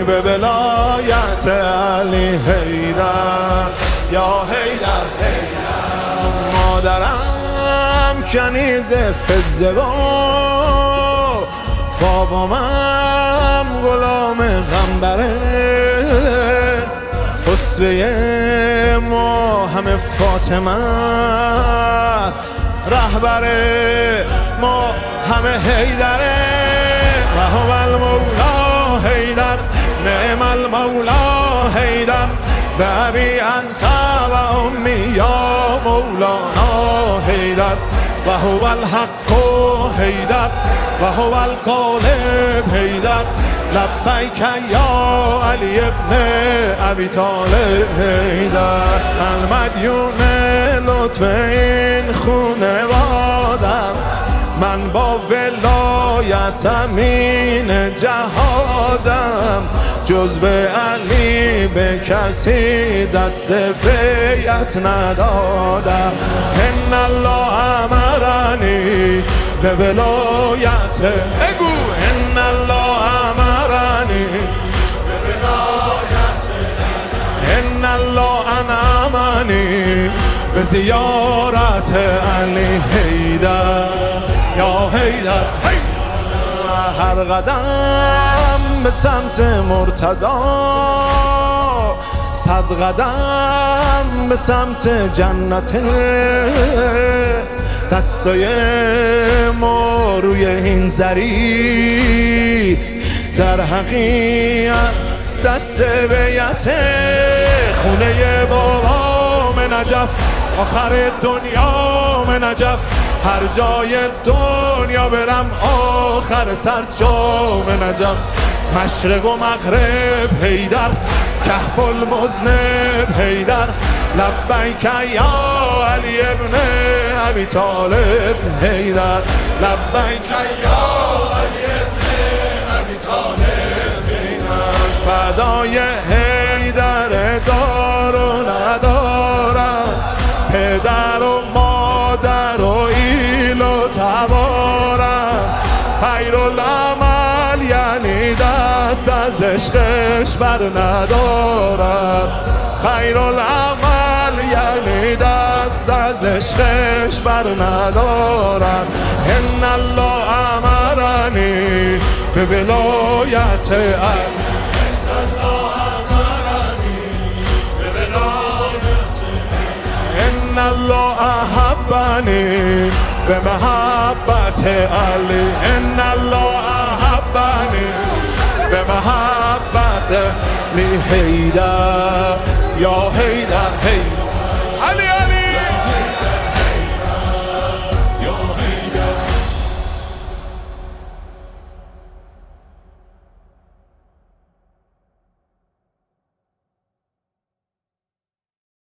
به ولایت علی حیدر یا حیدر حیدر. مادرم کنیز فزه و بابامم غلام غنبره، اسوه ما همه فاطمه است، رهبر ما همه حیدره. و هو المولا حیدر نعم المولا حیدر، به ابی انت و امی یا مولانا حیدر. و هو الحق حیدر و هو الغالب حیدر، لبیک یا علی ابن ابی طالب حیدر. المدیون لطف این خونوادم، من با ولایت امین جهادم، جز به علی به کسی دست بیعت ندادم. ان الله امرنی به ولایت، بگو ان الله امرنی به ولایت، ان الله انعمنی به زیارت علی حیدر یا حیدر. هر قدم به سمت مرتضی، 100 قدم به سمت جنت، دستای ما روی این زری در حقیقت دست بیعت. خونه بابام نجف، آخر دنیا نجف، هر جای دنیا برم آخر سر جام نجف. مشرق و مغرب حیدر، کهف المذنب حیدر، لبیک یا علی ابن ابی طالب حیدر، لبیک یا علی ابن ابی طالب حیدر. فدای حیدر دار و ندارم، پدر و مادر و ایل و تبارم، خیرالعمل یعنی دست از عشقش بر ندارم، خیرالعمل یعنی دست از عشقش بر ندارم. ان الله امرنی به ولایت علی، ان الله احبنی به محبت علی، ان الله احبنی به محبت علی حیدر یا حیدر حیدر علی علی.